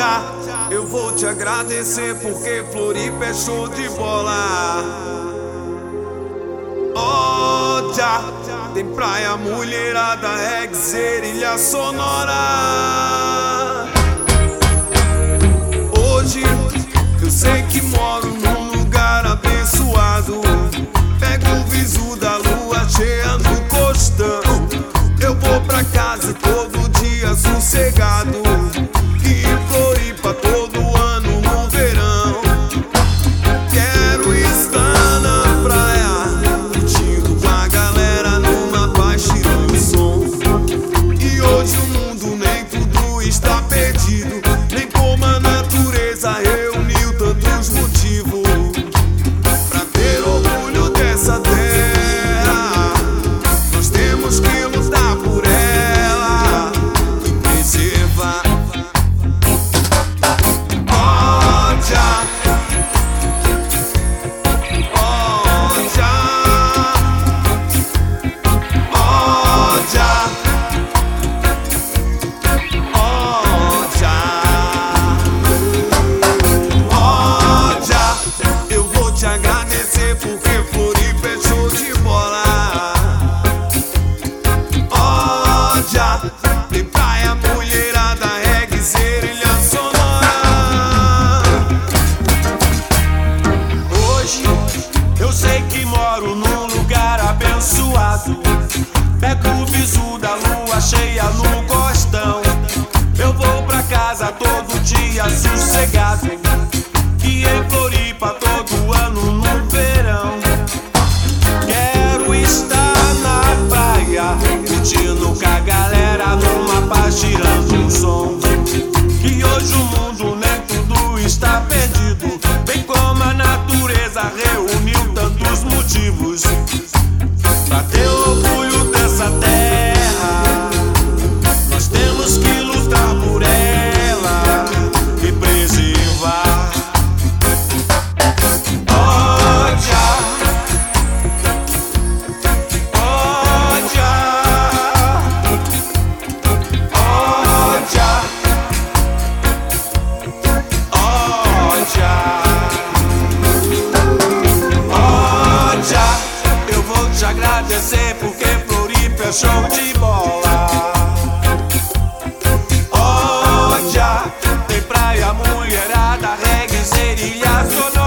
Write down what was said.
Ódia, eu vou te agradecer porque Floripa é show de bola. Ódia, tem praia, mulherada, reggae, ilha sonora. Hoje eu sei que moro num lugar abençoado. Pego o visu da lua cheia no costão. Eu vou pra casa todo dia sossegado. E em Floripa todo ano no verão. Quero estar na praia, curtindo com a galera numa paz, tirando o som. E hoje o mundo nem tudo está perdido, nem como a natureza reuniu tantos motivos pra ter orgulho dessa terra. Nós temos que lutar por ela e preservar. Porque Floripa é show de bola. Ódia, tem praia, mulherada, reggae, ilha sonora. Hoje eu sei que moro num lugar abençoado. Pego o visu da lua cheia no costão. Eu vou pra casa todo dia sossegado. E em Floripa todo ano no verão. Quero estar na praia, curtindo com a galera numa paz, tirando o som. Que hoje o mundo nem tudo está perdido, bem como a natureza reuniu tantos motivos pra ter orgulho dessa terra. Nós temos que lutar por ela e preservar. Agradecer porque Floripa é show de bola. Ódia, tem praia, mulherada, reggae, ilha sonora.